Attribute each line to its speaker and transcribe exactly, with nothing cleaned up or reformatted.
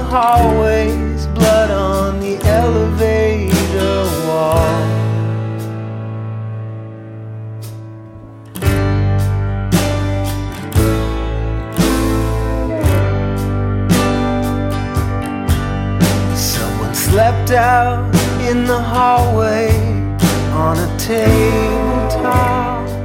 Speaker 1: hallways, blood on the elevator wall. Someone slept out in the hallway on a tabletop.